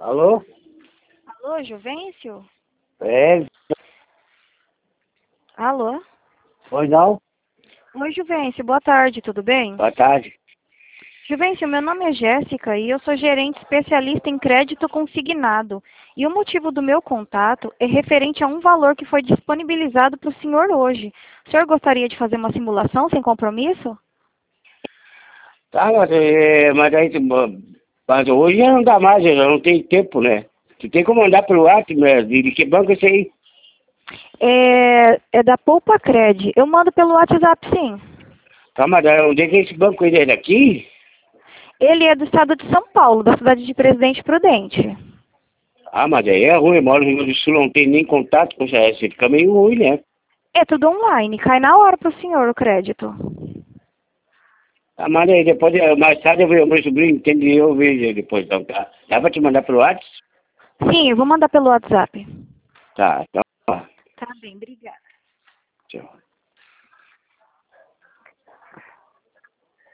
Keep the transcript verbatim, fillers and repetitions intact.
Alô? Alô, Juvencio? É, Alô? pois não? Oi, Juvencio, boa tarde, tudo bem? Boa tarde. Juvencio, meu nome é Jéssica e eu sou gerente especialista em crédito consignado. E o motivo do meu contato é referente a um valor que foi disponibilizado para o senhor hoje. O senhor gostaria de fazer uma simulação sem compromisso? Tá, mas, é, mas, aí, mas hoje já não dá mais, eu não tenho tempo, né? Tu tem que mandar pelo WhatsApp, né? De, de que banco é esse aí? É, é da Poupa Cred. Eu mando pelo WhatsApp, sim. Tá, mas aí, onde é que é esse banco aí? É daqui? Ele é do estado de São Paulo, da cidade de Presidente Prudente. Ah, mas aí é ruim, eu moro no Rio Grande do Sul, não tem nem contato com essa, fica meio ruim, né? É tudo online, cai na hora para o senhor o crédito. Ah, mas aí depois, eh, mais tarde eu vejo o meu sobrinho, entende? Eu vejo ele depois, então, tá? Dá pra te mandar pelo WhatsApp? Sim, eu vou mandar pelo WhatsApp. Tá, então, ó, Tá bem, obrigada. tchau.